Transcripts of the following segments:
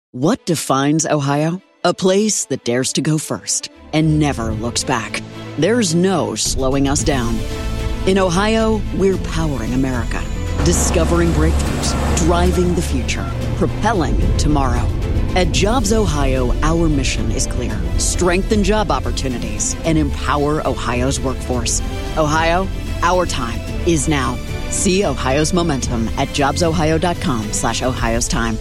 What defines Ohio? A place that dares to go first and never looks back. There's no slowing us down. In Ohio, we're powering America, discovering breakthroughs, driving the future, propelling tomorrow. At Jobs Ohio, our mission is clear. Strengthen job opportunities and empower Ohio's workforce. Ohio, our time is now. See Ohio's momentum at jobsohio.com/Ohio's time.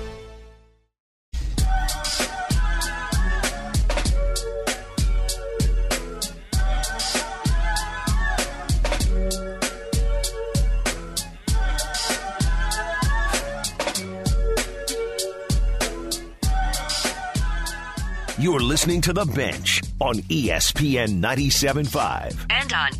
You're listening to The Bench on ESPN 97.5. And on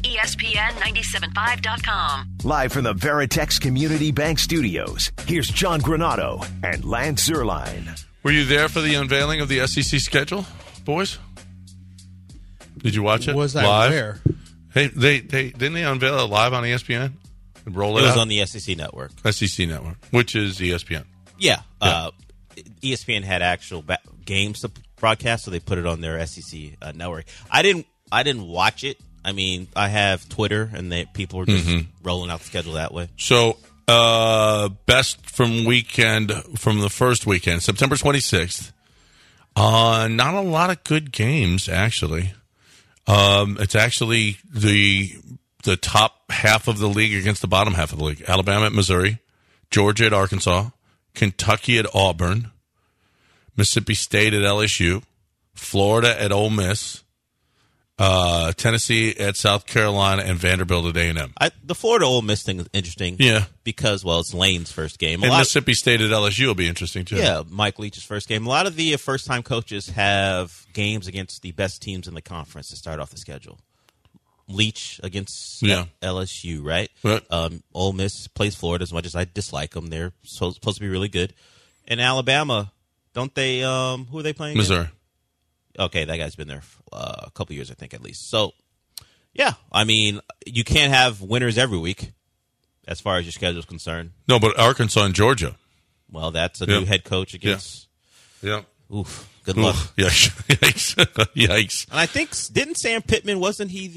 ESPN975.com. Live from the Veritex Community Bank Studios, here's John Granato and Lance Zierlein. Were you there for the unveiling of the SEC schedule, boys? Did you watch it? Was I live? there? Hey, they didn't they unveil it live on ESPN? Roll it It was out? on the SEC network. SEC network, which is ESPN. Yeah. ESPN had actual games to broadcast, so they put it on their SEC network. I didn't watch it. I mean, I have Twitter, and people were just rolling out the schedule that way. So, best from the first weekend, September 26th. Not a lot of good games, actually. It's actually the top half of the league against the bottom half of the league. Alabama at Missouri, Georgia at Arkansas, Kentucky at Auburn, Mississippi State at LSU, Florida at Ole Miss, Tennessee at South Carolina, and Vanderbilt at A&M. The Florida Ole Miss thing is interesting. Yeah. Because, it's Lane's first game. And Mississippi State at LSU will be interesting, too. Yeah, Mike Leach's first game. A lot of the first-time coaches have games against the best teams in the conference to start off the schedule. Leach against LSU, right? Ole Miss plays Florida. As much as I dislike them, they're supposed to be really good. And Alabama, don't they? Who are they playing? Missouri. Okay, that guy's been there for a couple years, I think, at least. So, yeah, I mean, you can't have winners every week as far as your schedule is concerned. No, but Arkansas and Georgia. Well, that's a new head coach against. Yeah. Oof. Good luck. Yikes. Yikes. And I think, didn't Sam Pittman, wasn't he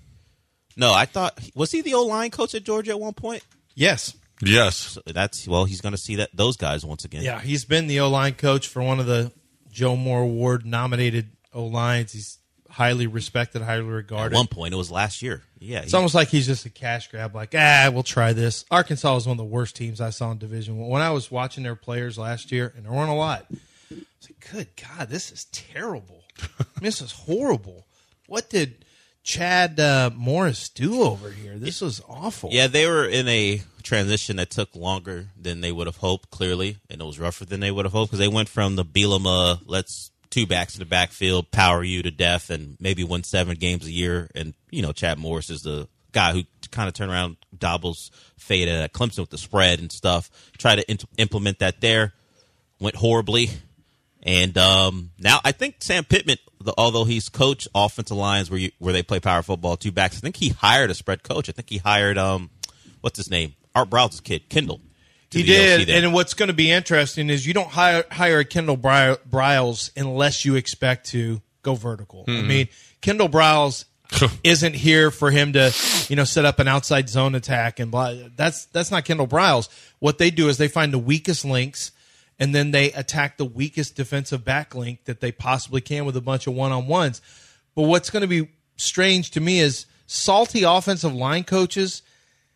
No, I thought, was he the O-line coach at Georgia at one point? Yes. Yes. So he's going to see those guys once again. Yeah, he's been the O-line coach for one of the Joe Moore Award nominated O-lines. He's highly respected, highly regarded. At one point, it was last year. Yeah, it's almost like he's just a cash grab. Like, we'll try this. Arkansas was one of the worst teams I saw in Division I. When I was watching their players last year, and there weren't a lot, I was like, good God, this is terrible. This is horrible. What did Chad Morris do over here? This was awful. Yeah, they were in a transition that took longer than they would have hoped, clearly, and it was rougher than they would have hoped because they went from the Bielema, let's two backs in the backfield, power you to death, and maybe win 7 games a year. And, Chad Morris is the guy who kind of turned around, Dauble's fade at Clemson with the spread and stuff. Tried to implement that there. Went horribly. And now I think Sam Pittman, although he's coached offensive lines where they play power football, two backs, I think he hired a spread coach. I think he hired, what's his name? Art Briles' kid, Kendall. He did, and what's going to be interesting is you don't hire a Kendall Briles unless you expect to go vertical. I mean, Kendall Briles isn't here for him to, set up an outside zone attack and blah. That's not Kendall Briles. What they do is they find the weakest links, and then they attack the weakest defensive back link that they possibly can with a bunch of one-on-ones. But what's going to be strange to me is salty offensive line coaches,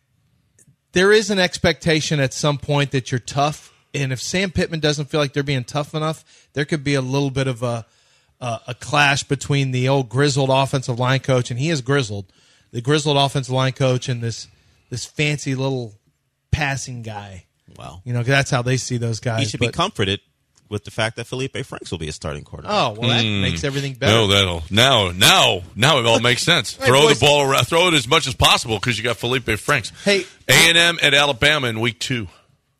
there is an expectation at some point that you're tough, and if Sam Pittman doesn't feel like they're being tough enough, there could be a little bit of a clash between the old grizzled offensive line coach, and he is grizzled, the grizzled offensive line coach, and this fancy little passing guy. Wow. That's how they see those guys. He should be comforted with the fact that Felipe Franks will be a starting quarterback. Oh, well, that makes everything better. No, now it all makes sense. Throw the ball around, throw it as much as possible because you got Felipe Franks. Hey, A&M at Alabama in week 2.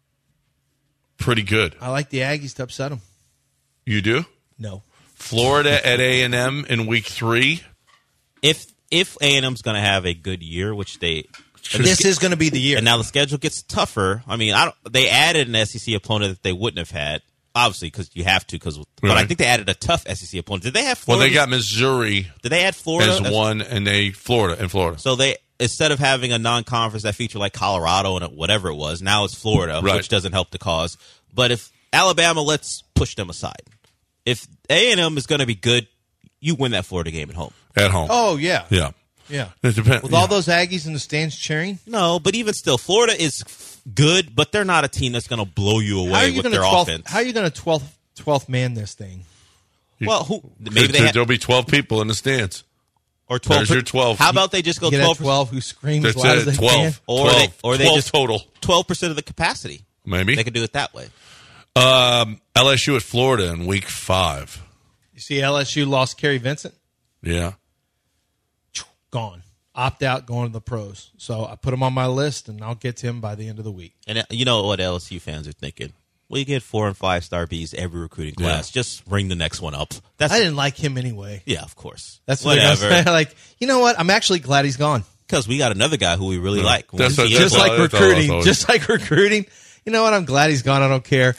Pretty good. I like the Aggies to upset them. You do? No. Florida at A&M in week 3. If A&M's going to have a good year, which this is going to be the year. And now the schedule gets tougher. I mean, they added an SEC opponent that they wouldn't have had. obviously, because you have to. But I think they added a tough SEC opponent. Did they have Florida? Well, they got Missouri. Did they add Florida as one, and Florida. So they, instead of having a non-conference that featured like Colorado and whatever it was, now it's Florida, which doesn't help the cause. But if Alabama, let's push them aside. If A&M is going to be good, you win that Florida game at home. At home. Oh, yeah. Yeah. Yeah. It depends. With all those Aggies in the stands cheering? No, but even still, Florida is good, but they're not a team that's going to blow you away with their offense. How are you going to 12th man this thing? Well, there'll be 12 people in the stands. Or 12. There's your 12. How about they just go 12? 12 who screams That's loud as they 12. can? Or they just total. 12% of the capacity. Maybe. They could do it that way. LSU at Florida in week 5. You see LSU lost Kerry Vincent? Yeah. Gone. Opt out, going to the pros. So I put him on my list, and I'll get to him by the end of the week. And you know what LSU fans are thinking? We get 4 and 5-star Bs every recruiting class. Yeah. Just bring the next one up. I didn't like him anyway. Yeah, of course. That's whatever. Like, you know what? I'm actually glad he's gone. Because we got another guy who we really like. Just like recruiting. You know what? I'm glad he's gone. I don't care.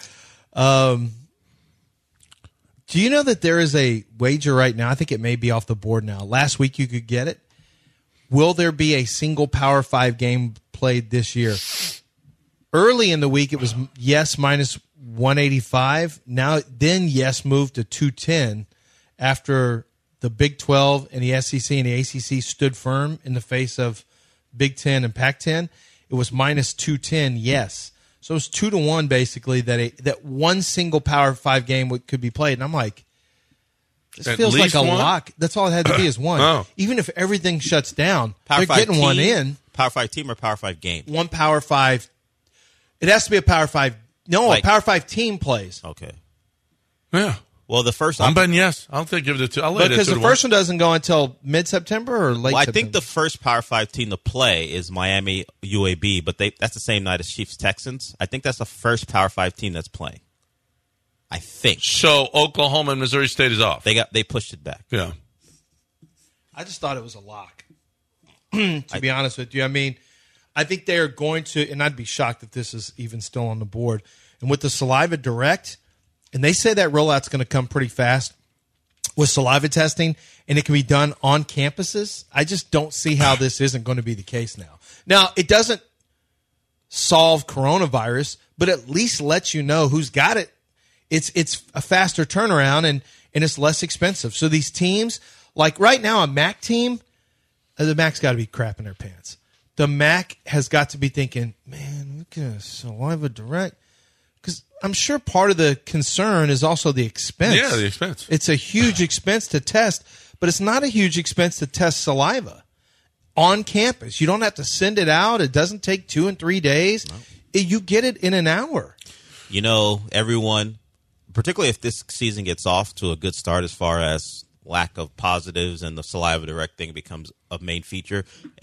Do you know that there is a wager right now? I think it may be off the board now. Last week you could get it. Will there be a single Power 5 game played this year? Early in the week, it was yes minus 185. Then yes moved to 210 after the Big 12 and the SEC and the ACC stood firm in the face of Big 10 and Pac-10. It was minus 210 yes. So it was 2-1 basically that one single Power 5 game could be played. And I'm like, this feels like a lock. That's all it had to be is one. Oh. Even if everything shuts down, Power they're getting team, one in. Power 5 team or Power 5 game? One Power 5. It has to be a Power 5. No, a Power 5 team plays. Okay. Yeah. Well, the first I'm betting yes. I'll give it a 2. Because the first one doesn't go until mid-September or late September? I think the first Power 5 team to play is Miami UAB, but that's the same night as Chiefs Texans. I think that's the first Power 5 team that's playing. I think. So Oklahoma and Missouri State is off. They pushed it back. Yeah. I just thought it was a lock. To be honest with you, I mean, I think they are going to, and I'd be shocked if this is even still on the board. And with the Saliva Direct, and they say that rollout's going to come pretty fast with saliva testing, and it can be done on campuses. I just don't see how this isn't going to be the case now. Now, it doesn't solve coronavirus, but at least lets you know who's got it. It's a faster turnaround, and it's less expensive. So these teams, like right now, a MAC team, the MAC's got to be crapping their pants. The MAC has got to be thinking, man, look at Saliva Direct. Because I'm sure part of the concern is also the expense. Yeah, the expense. It's a huge expense to test, but it's not a huge expense to test saliva on campus. You don't have to send it out. It doesn't take 2 and 3 days. No. You get it in an hour. You know, everyone, particularly if this season gets off to a good start as far as lack of positives and the Saliva Direct thing becomes a main feature.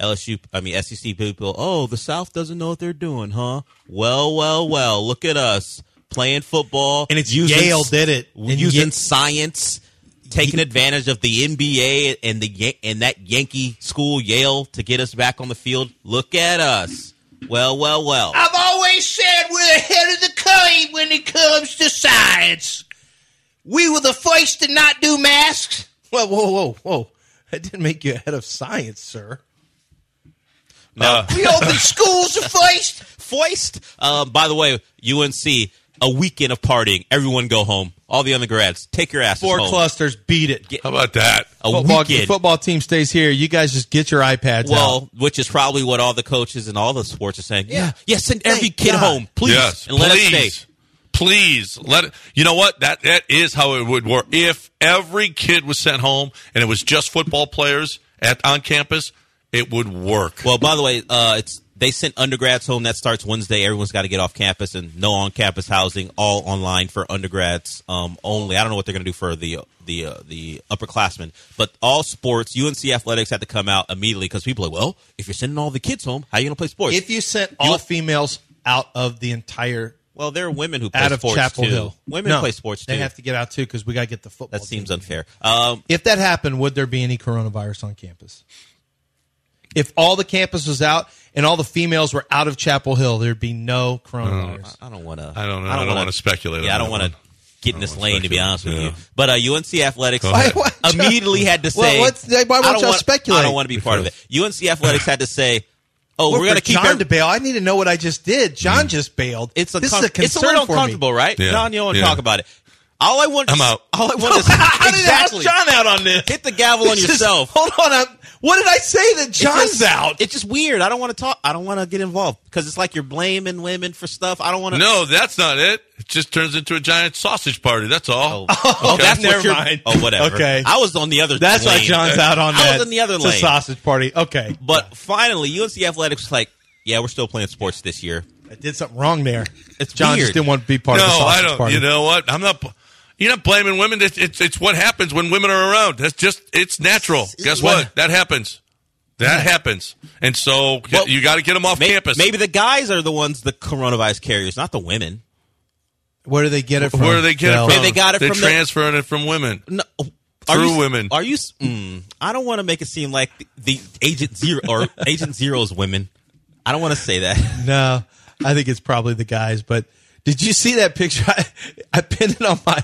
SEC people, the South doesn't know what they're doing, huh? Well, look at us playing football. And it's Yale did it. Using science, taking advantage of the NBA and that Yankee school, Yale, to get us back on the field. Look at us. Well. I've always said we're ahead of the curve when it comes to science. We were the first to not do masks. Whoa. That didn't make you ahead of science, sir. No. We opened schools first. Foist. By the way, UNC, a weekend of partying. Everyone go home. All the undergrads, take your asses home. 4 clusters, beat it. How about that? The football team stays here. You guys just get your iPads out. Which is probably what all the coaches and all the sports are saying. Yeah, send every kid home, please. Yes, and let us stay. Please let it. You know what? That is how it would work. If every kid was sent home and it was just football players on campus, it would work. Well, by the way, they sent undergrads home. That starts Wednesday. Everyone's got to get off campus and no on-campus housing. All online for undergrads only. I don't know what they're going to do for the upperclassmen, but all sports. UNC athletics had to come out immediately because people are like, well, if you're sending all the kids home, how are you going to play sports? If you sent all females out of the entire. Well, there are women who play sports Chapel too. Hill. Women play sports too. They have to get out too because we got to get the football. That seems unfair. If that happened, would there be any coronavirus on campus? If all the campus was out and all the females were out of Chapel Hill, there'd be no coronavirus. I don't want to. I don't know. I don't want to speculate. Yeah, I don't want to get in this lane, to be honest with you. But UNC Athletics Why, immediately had to say, why won't y'all speculate? I don't want to be part of it. UNC Athletics had to say, we're going to keep John to bail. I need to know what I just did. John just bailed. This is a concern it's a little for uncomfortable, me. right? Yeah. John, you don't want to talk about it. I'm out. All I want is How did exactly. John out on this? Hit the gavel on yourself. Hold on. What did I say that John's out? It's just weird. I don't want to talk. I don't want to get involved because it's like you're blaming women for stuff. I don't want to. No, that's not it. It just turns into a giant sausage party. That's all. Oh, that's never what you're. mind. Oh, whatever. Okay. I was on the other. That's lane. why John's out on that. I was on the other it's lane. a sausage party. Okay. But finally, UNC Athletics was like, yeah, we're still playing sports this year. I did something wrong there. It's John weird. just didn't want to be part of the No, sausage I don't. party. You know what? I'm not. You're not blaming women. It's what happens when women are around. It's natural. Guess what? That happens. That happens. And so you got to get them off campus. Maybe the guys are the ones, the coronavirus carriers, not the women. Where do they get it from? Where do they get it from? Maybe they got it They're from transferring it from women. No, Through women. Are you? I don't want to make it seem like the Agent Zero or Agent Zero's women. I don't want to say that. No, I think it's probably the guys. But did you see that picture? I pinned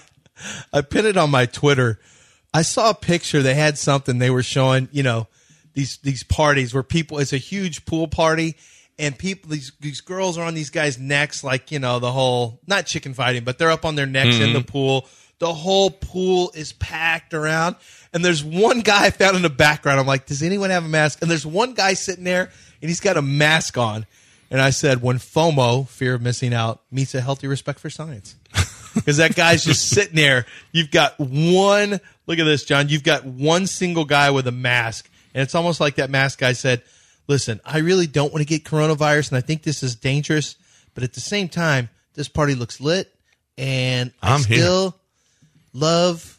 it on my Twitter. I saw a picture. They had something they were showing. These parties where people. It's a huge pool party, and people. These girls are on these guys' necks, like the whole not chicken fighting, but they're up on their necks in the pool. The whole pool is packed around, and there's one guy I found in the background. I'm like, does anyone have a mask? And there's one guy sitting there, and he's got a mask on. And I said, when FOMO, fear of missing out, meets a healthy respect for science. Because that guy's just sitting there. You've got one, look at this, John. You've got one single guy with a mask. And it's almost like that mask guy said, listen, I really don't want to get coronavirus, and I think this is dangerous. But at the same time, this party looks lit, and I still love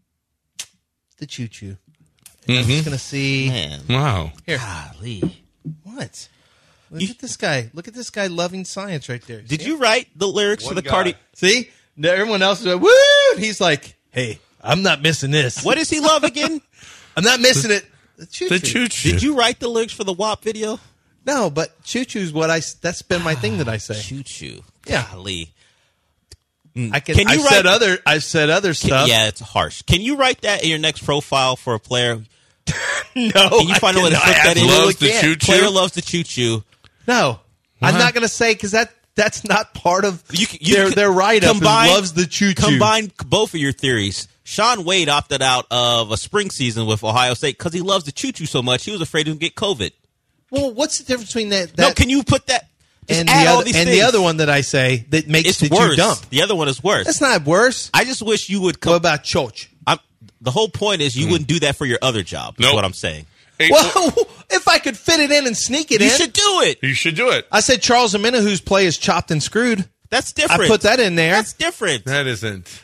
the choo-choo. I'm just going to see. Man. Wow. Here. Golly. What? Look at this guy. Look at this guy loving science right there. Did you write the lyrics for the Cardi? See? Now everyone else is like, woo! And he's like, hey, I'm not missing this. What does he love again? I'm not missing it. The choo-choo. The choo-choo. Did you write the lyrics for the WAP video? No, but choo-choo's that's been my thing that I say. Choo-choo. Yeah. Golly. I've said other stuff. Yeah, it's harsh. Can you write that in your next profile for a player? No. Can you find a way to flip that in? Loves the choo-choo? Player loves the choo-choo. No. I'm not going to say because that's not part of You their write-up. Loves the choo-choo. Combine both of your theories. Sean Wade opted out of a spring season with Ohio State because he loves the choo-choo so much he was afraid to get COVID. Well, what's the difference between that No, can you put that? Just and add the all other, these and things. the other one that I say that makes It's the worse. choo dump? The other one is worse. That's not worse. I just wish you would. What about church? The whole point is you wouldn't do that for your other job. Is Nope. what I'm saying. Well, if I could fit it in and sneak it You in, should do it. You should do it. I said Charles Omenihu's play is chopped and screwed. That's different. I put that in there. That's different. That isn't.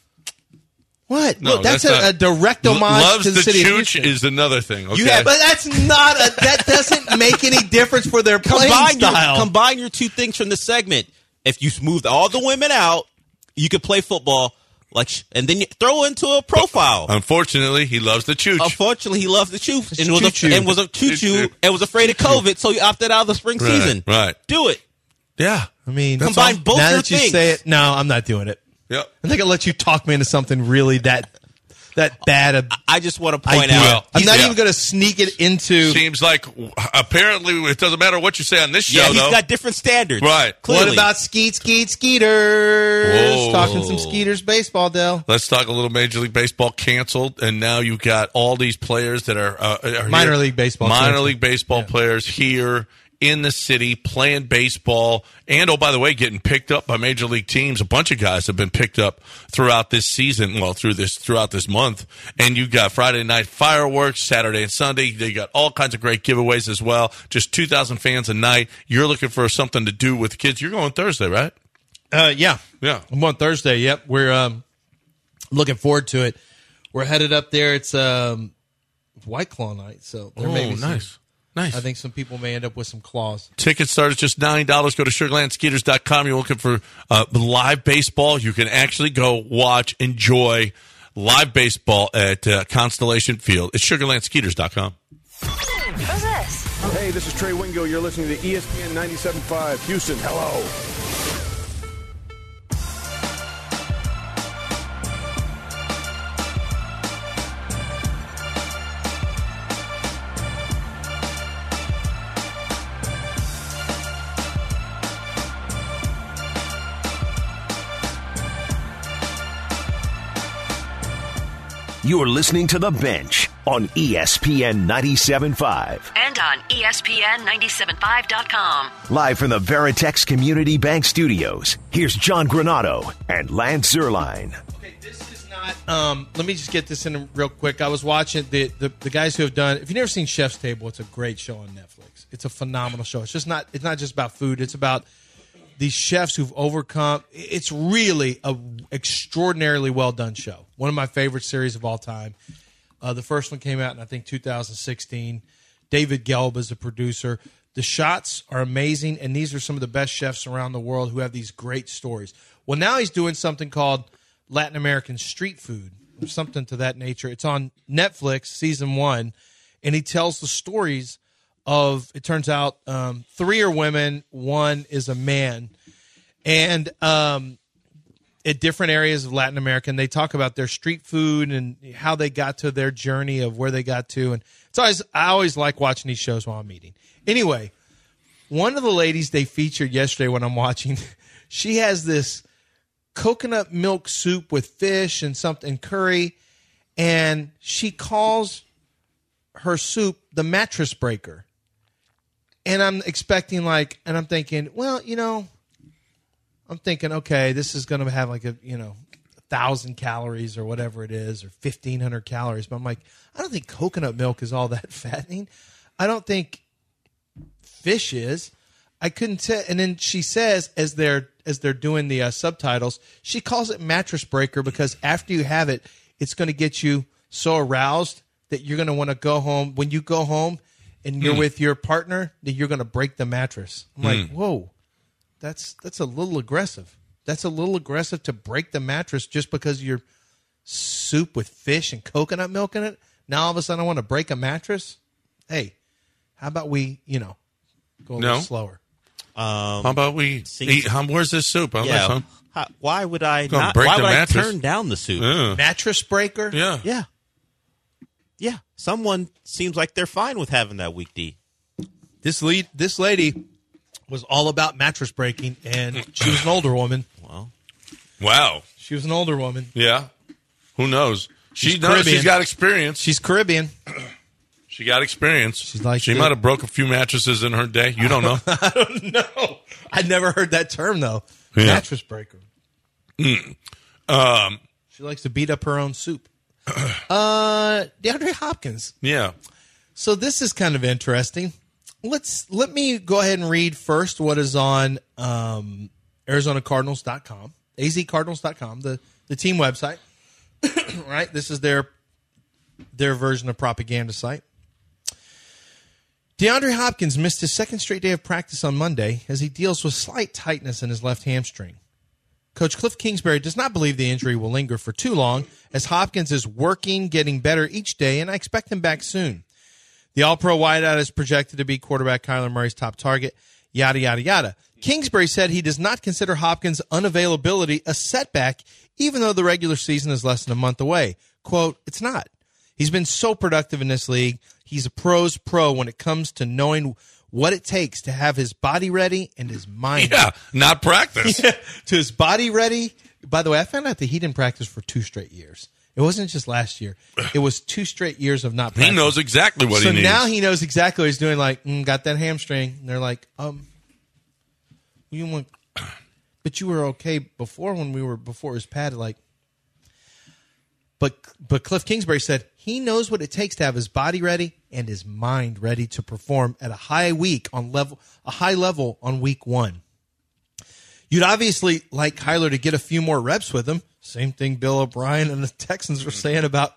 What? No, Look, that's not- a direct homage Loves to the the city of chooch Houston. is another thing. Okay? But that's not that doesn't make any difference for their playing style. Combine your two things from the segment. If you smoothed all the women out, you could play football. And then you throw into a profile. Unfortunately, he loves the chooch. Unfortunately, he loves the chooch and choo-choo. was a choo-choo and was afraid of COVID, so he opted out of the spring season. Right. Do it. Yeah. I mean, Combine both now your that you things. say it, no, I'm not doing it. Yep. I think I'll let you talk me into something really that bad. I just want to point idea. out. I'm not Yeah. even going to sneak it into. Seems like apparently it doesn't matter what you say on this show, Yeah, he's though. got different standards. Right. Clearly. What about skeeters? Whoa. Talking some Skeeters baseball, Dell. Let's talk a little Major League Baseball canceled, and now you've got all these players that are Minor here. League Baseball Minor canceled. League Baseball players here in the city playing baseball, and oh, by the way, getting picked up by major league teams. A bunch of guys have been picked up throughout this season. Well, throughout this month, and you got Friday night fireworks, Saturday and Sunday. They got all kinds of great giveaways as well. Just 2,000 fans a night. You're looking for something to do with the kids. You're going Thursday, right? Yeah. I'm on Thursday. Yep. We're looking forward to it. We're headed up there. It's White Claw night, so there may be nice. Nice. I think some people may end up with some claws. Tickets start at just $9. Go to SugarlandSkeeters.com. You're looking for live baseball. You can actually go watch, enjoy live baseball at Constellation Field. It's SugarlandSkeeters.com. Who's this? Hey, this is Trey Wingo. You're listening to ESPN 97.5 Houston. Hello. You're listening to The Bench on ESPN 97.5. And on ESPN975.com. Live from the Veritex Community Bank Studios, here's John Granado and Lance Zierlein. Okay, this is not. Let me just get this in real quick. I was watching the guys who have done. If you've never seen Chef's Table, it's a great show on Netflix. It's a phenomenal show. It's not just about food. It's about these chefs who've overcome. It's really a extraordinarily well done show. One of my favorite series of all time. The first one came out in, I think, 2016. David Gelb is the producer. The shots are amazing, and these are some of the best chefs around the world who have these great stories. Well, now he's doing something called Latin American Street Food, or something to that nature. It's on Netflix, season 1, and he tells the stories of, it turns out, 3 are women, 1 is a man. And at different areas of Latin America, and they talk about their street food and how they got to their journey of where they got to. And it's I always like watching these shows while I'm eating. Anyway, one of the ladies they featured yesterday when I'm watching, she has this coconut milk soup with fish and something curry, and she calls her soup the mattress breaker. And I'm expecting and I'm thinking, well, I'm thinking, okay, this is going to have 1,000 calories or whatever it is, or 1,500 calories. But I'm like, I don't think coconut milk is all that fattening. I don't think fish is. I couldn't tell. And then she says, as they're doing the subtitles, she calls it mattress breaker because after you have it, it's going to get you so aroused that you're going to want to go home. When you go home and you're with your partner, that you're going to break the mattress. I'm like, whoa. That's a little aggressive. That's a little aggressive to break the mattress just because your soup with fish and coconut milk in it. Now all of a sudden I want to break a mattress. Hey, how about we, go a little slower? How about we eat? Where's this soup? Why would I not? Why would I turn down the soup? Mattress breaker? Yeah. Someone seems like they're fine with having that weak D. This lady was all about mattress breaking, and she was an older woman. Wow. She was an older woman. Yeah. Who knows? She's got experience. She's Caribbean. She got experience. She's like she might have broke a few mattresses in her day. You don't know. I don't know. I'd never heard that term, though. Yeah. Mattress breaker. She likes to beat up her own soup. DeAndre Hopkins. Yeah. So this is kind of interesting. Let me go ahead and read first what is on ArizonaCardinals.com, azcardinals.com, the team website. Right? This is their version of propaganda site. DeAndre Hopkins missed his second straight day of practice on Monday as he deals with slight tightness in his left hamstring. Coach Cliff Kingsbury does not believe the injury will linger for too long as Hopkins is working, getting better each day, and I expect him back soon. The All-Pro wideout is projected to be quarterback Kyler Murray's top target, yada, yada, yada. Kingsbury said he does not consider Hopkins' unavailability a setback, even though the regular season is less than a month away. Quote, it's not. He's been so productive in this league. He's a pro's pro when it comes to knowing what it takes to have his body ready and his mind ready. Not practice. To his body ready. By the way, I found out that he didn't practice for 2 straight years. It wasn't just last year. It was 2 strate years of not practicing. He knows exactly what he needs. So now he knows exactly what he's doing. Like, got that hamstring. And they're like, but you were okay before before it was padded. Like, but Cliff Kingsbury said he knows what it takes to have his body ready and his mind ready to perform at a high level on week 1. You'd obviously like Kyler to get a few more reps with him. Same thing Bill O'Brien and the Texans were saying about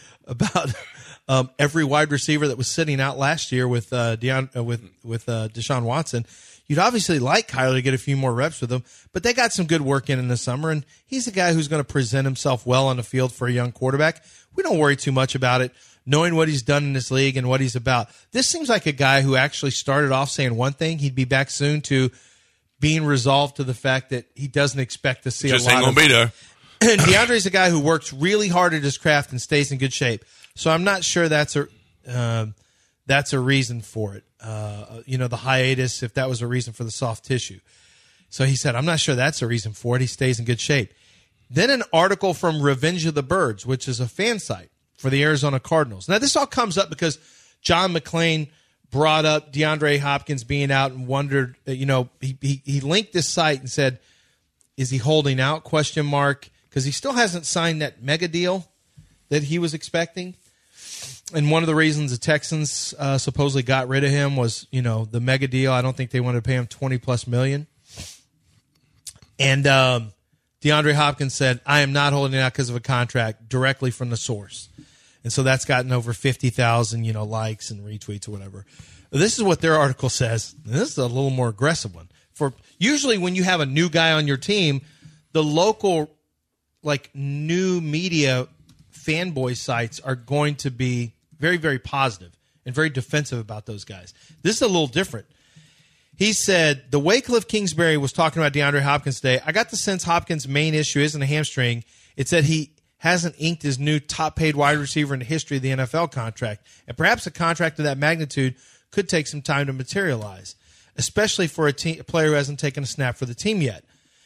every wide receiver that was sitting out last year with Deshaun Watson. You'd obviously like Kyler to get a few more reps with him, but they got some good work in the summer, and he's a guy who's going to present himself well on the field for a young quarterback. We don't worry too much about it, knowing what he's done in this league and what he's about. This seems like a guy who actually started off saying one thing, he'd be back soon, to being resolved to the fact that he doesn't expect to see just a lot ain't gonna be there. And DeAndre's a guy who works really hard at his craft and stays in good shape. So I'm not sure that's a reason for it. The hiatus, if that was a reason for the soft tissue. So he said, I'm not sure that's a reason for it. He stays in good shape. Then an article from Revenge of the Birds, which is a fan site. for the Arizona Cardinals. Now, this all comes up because John McClain brought up DeAndre Hopkins being out and wondered, he linked this site and said, is he holding out, ? Because he still hasn't signed that mega deal that he was expecting. And one of the reasons the Texans supposedly got rid of him was, the mega deal. I don't think they wanted to pay him $20+ million. And DeAndre Hopkins said, I am not holding out because of a contract directly from the source. And so that's gotten over 50,000, likes and retweets or whatever. This is what their article says. And this is a little more aggressive one. For usually when you have a new guy on your team, the local, new media fanboy sites are going to be very, very positive and very defensive about those guys. This is a little different. He said, the way Cliff Kingsbury was talking about DeAndre Hopkins today, I got the sense Hopkins' main issue isn't a hamstring. It's that he hasn't inked his new top-paid wide receiver in the history of the NFL contract. And perhaps a contract of that magnitude could take some time to materialize, especially for a player who hasn't taken a snap for the team yet.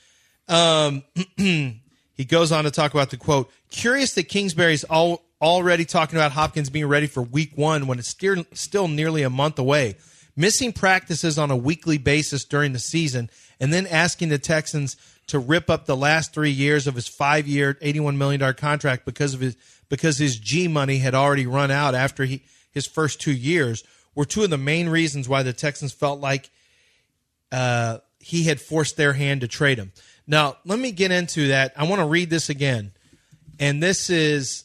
He goes on to talk about the quote, curious that Kingsbury's already talking about Hopkins being ready for week 1 when it's still nearly a month away. Missing practices on a weekly basis during the season and then asking the Texans to rip up the last 3 years of his 5-year, $81 million contract because his G money had already run out after his first 2 years were two of the main reasons why the Texans felt like he had forced their hand to trade him. Now, let me get into that. I want to read this again. And this is,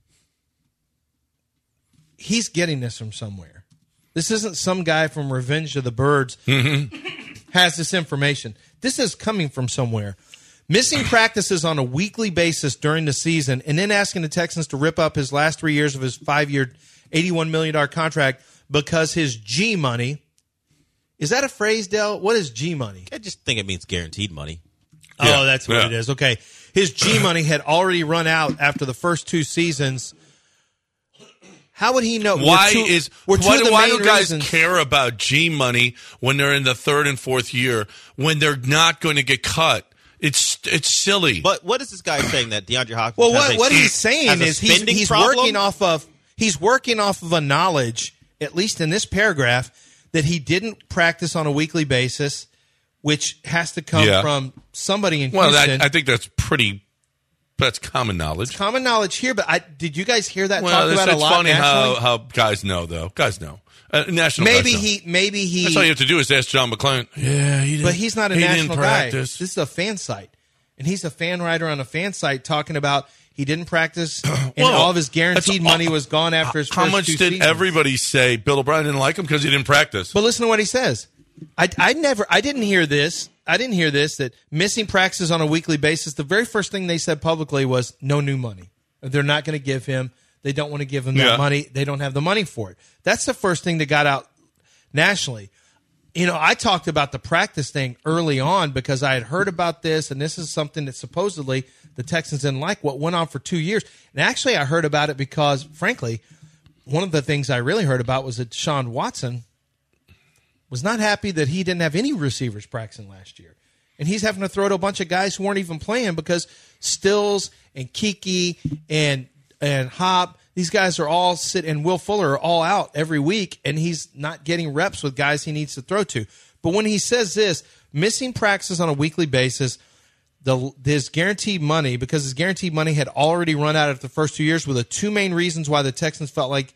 he's getting this from somewhere. This isn't some guy from Revenge of the Birds has this information. This is coming from somewhere. Missing practices on a weekly basis during the season and then asking the Texans to rip up his last 3 years of his 5-year, $81 million contract because his G money. Is that a phrase, Del? What is G money? I just think it means guaranteed money. Oh, that's what it is. Okay. His G money had already run out after the first 2 seasons. How would he know? Why do guys care about G money when they're in the 3rd and 4th year when they're not going to get cut? It's silly. But what is this guy saying that DeAndre Hopkins? Well, what he's saying is he's working off of a knowledge, at least in this paragraph, that he didn't practice on a weekly basis, which has to come from somebody in Houston. Well, I think that's common knowledge. It's common knowledge here, but did you guys hear that talked about a lot? It's funny how guys know, though. Guys know. National maybe guys know. he. That's all you have to do is ask John McClain. Yeah, he didn't. But he's not a national guy. Practice. This is a fan site, and he's a fan writer on a fan site talking about he didn't practice, and all of his guaranteed money was gone after his first 2 seasons. How much did everybody say Bill O'Brien didn't like him because he didn't practice? But listen to what he says. I didn't hear this. That missing practices on a weekly basis, the very first thing they said publicly was no new money. They're not going to give him. They don't want to give him that money. They don't have the money for it. That's the first thing that got out nationally. I talked about the practice thing early on because I had heard about this, and this is something that supposedly the Texans didn't like, what went on for 2 years. And actually, I heard about it because, frankly, one of the things I really heard about was that Deshaun Watson was not happy that he didn't have any receivers practicing last year. And he's having to throw to a bunch of guys who weren't even playing because Stills and Kiki and Hop, these guys are all and Will Fuller are all out every week, and he's not getting reps with guys he needs to throw to. But when he says this, missing practices on a weekly basis, his guaranteed money, because his guaranteed money had already run out after the first 2 years, were the 2 main reasons why the Texans felt like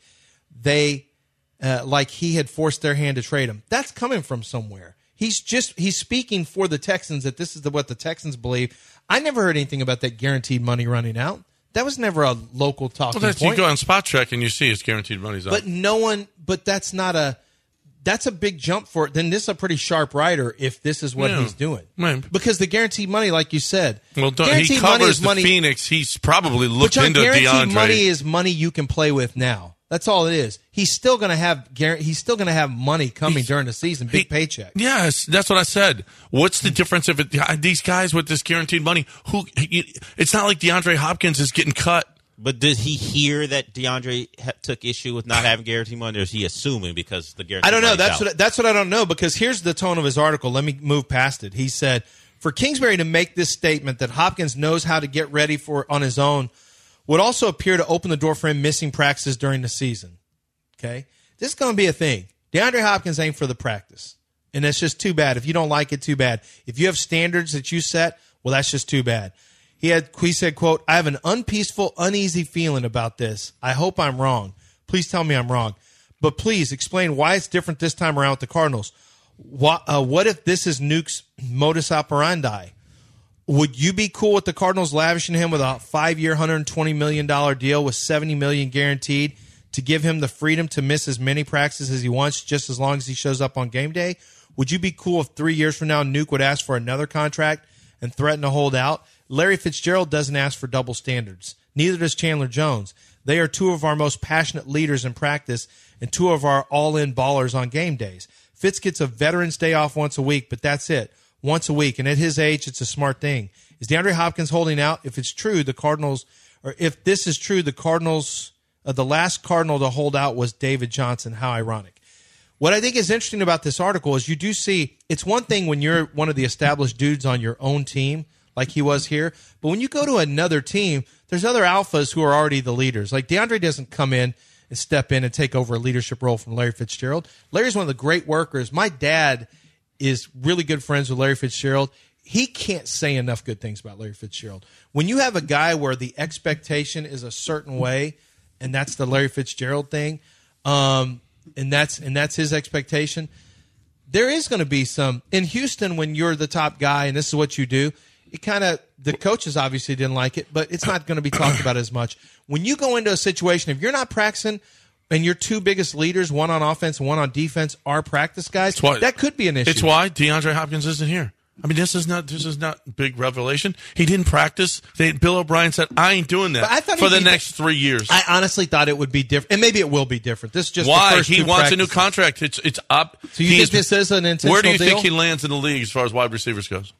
he had forced their hand to trade him. That's coming from somewhere. He's speaking for the Texans that this is what the Texans believe. I never heard anything about that guaranteed money running out. That was never a local talking point. You go on Spot Check and you see his guaranteed money's out. But that's a big jump for it. Then this is a pretty sharp writer if this is what he's doing. Right. Because the guaranteed money, like you said, he covers the Phoenix. He's probably looked into DeAndre. Guaranteed money is money you can play with now. That's all it is. He's still going to have money coming during the season, big paycheck. Yes, that's what I said. What's the difference if these guys with this guaranteed money? It's not like DeAndre Hopkins is getting cut. But did he hear that DeAndre took issue with not having guaranteed money, or is he assuming because the guaranteed? I don't know. That's what I don't know, because here's the tone of his article. Let me move past it. He said, for Kingsbury to make this statement that Hopkins knows how to get ready on his own would also appear to open the door for him missing practices during the season. Okay? This is going to be a thing. DeAndre Hopkins ain't for the practice. And that's just too bad. If you don't like it, too bad. If you have standards that you set, well, that's just too bad. He said, quote, I have an unpeaceful, uneasy feeling about this. I hope I'm wrong. Please tell me I'm wrong. But please explain why it's different this time around with the Cardinals. What if this is Nuke's modus operandi? Would you be cool with the Cardinals lavishing him with a 5-year, $120 million deal with $70 million guaranteed to give him the freedom to miss as many practices as he wants just as long as he shows up on game day? Would you be cool if 3 years from now Nuke would ask for another contract and threaten to hold out? Larry Fitzgerald doesn't ask for double standards. Neither does Chandler Jones. They are two of our most passionate leaders in practice and two of our all-in ballers on game days. Fitz gets a Veterans Day off once a week, but that's it. Once a week, and at his age, it's a smart thing. Is DeAndre Hopkins holding out? If it's true, the Cardinals, or if this is true, the Cardinals, the last Cardinal to hold out was David Johnson. How ironic. What I think is interesting about this article is you do see, it's one thing when you're one of the established dudes on your own team, like he was here, but when you go to another team, there's other alphas who are already the leaders. Like DeAndre doesn't come in and step in and take over a leadership role from Larry Fitzgerald. Larry's one of the great workers. My dad is really good friends with Larry Fitzgerald. He can't say enough good things about Larry Fitzgerald. When you have a guy where the expectation is a certain way, and that's the Larry Fitzgerald thing, and that's his expectation, there is going to be some in Houston when you're the top guy and this is what you do. It kind of, the coaches obviously didn't like it, but it's not going to be talked about as much. When you go into a situation, if you're not practicing and your two biggest leaders, one on offense and one on defense, are practice guys, that could be an issue. It's why DeAndre Hopkins isn't here. I mean, this is not big revelation. He didn't practice. Bill O'Brien said, I ain't doing that for the next 3 years. I honestly thought it would be different, and maybe it will be different. This is just why the first he two wants practices. a new contract. It's up. So you think this is an intentional Where do you deal? think he lands in the league as far as wide receivers goes?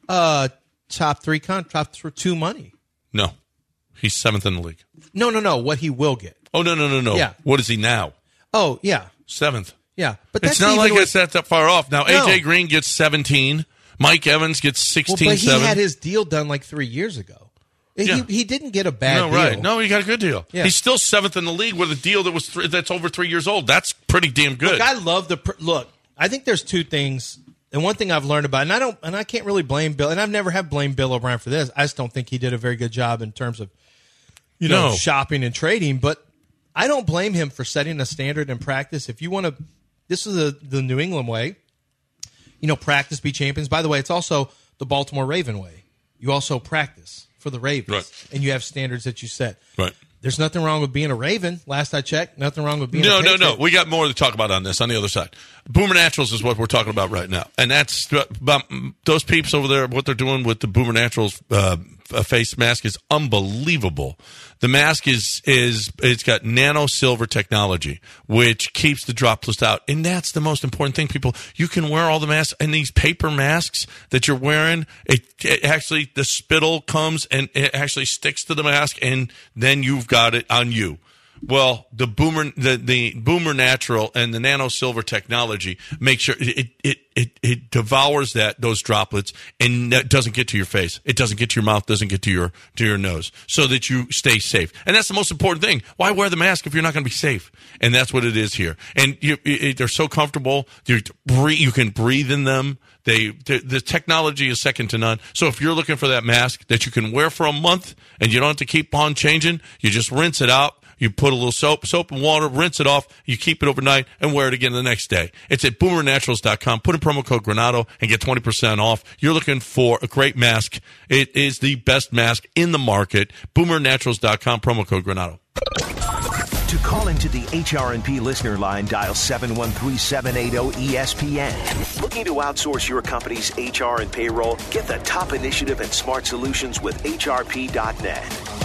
Top two money. No. He's 7th in the league. No. What he will get. Oh, no. Yeah. What is he now? Oh, yeah. 7th. Yeah. But it's not like it's that far off. Now, No. A.J. Green gets 17. Mike Evans gets 16, but he 7. had his deal done like 3 years ago. He didn't get a bad deal. Right. No, he got a good deal. Yeah. He's still 7th in the league with a deal that's over 3 years old. That's pretty damn good. Look, I love look. I think there's two things, and one thing I've learned about, and I can't really blame Bill, and I've never have blamed Bill O'Brien for this. I just don't think he did a very good job in terms of shopping and trading. But I don't blame him for setting a standard in practice. If you want to, this is the New England way. Practice, be champions. By the way, it's also the Baltimore Raven way. You also practice for the Ravens, right, and you have standards that you set. Right. There's nothing wrong with being a Raven. Last I checked, nothing wrong with being a Patriot. No. We got more to talk about on this on the other side. Boomer Naturals is what we're talking about right now. And that's those peeps over there, what they're doing with the Boomer Naturals face mask is unbelievable. The mask it's got nano silver technology, which keeps the droplets out. And that's the most important thing, people. You can wear all the masks, and these paper masks that you're wearing, it actually, the spittle comes and it actually sticks to the mask, and then you've got it on you. Well, the Boomer Natural and the nano silver technology make sure it devours those droplets, and that doesn't get to your face. It doesn't get to your mouth, doesn't get to your nose, so that you stay safe. And that's the most important thing. Why wear the mask if you're not going to be safe? And that's what it is here. And they're so comfortable. You can breathe in them. The technology is second to none. So if you're looking for that mask that you can wear for a month and you don't have to keep on changing, you just rinse it out. You put a little soap and water, rinse it off. You keep it overnight and wear it again the next day. It's at boomernaturals.com. Put in promo code Granado and get 20% off. You're looking for a great mask. It is the best mask in the market. Boomernaturals.com, promo code Granado. To call into the HRNP listener line, dial 713-780-ESPN. Looking to outsource your company's HR and payroll? Get the top initiative and smart solutions with HRP.net.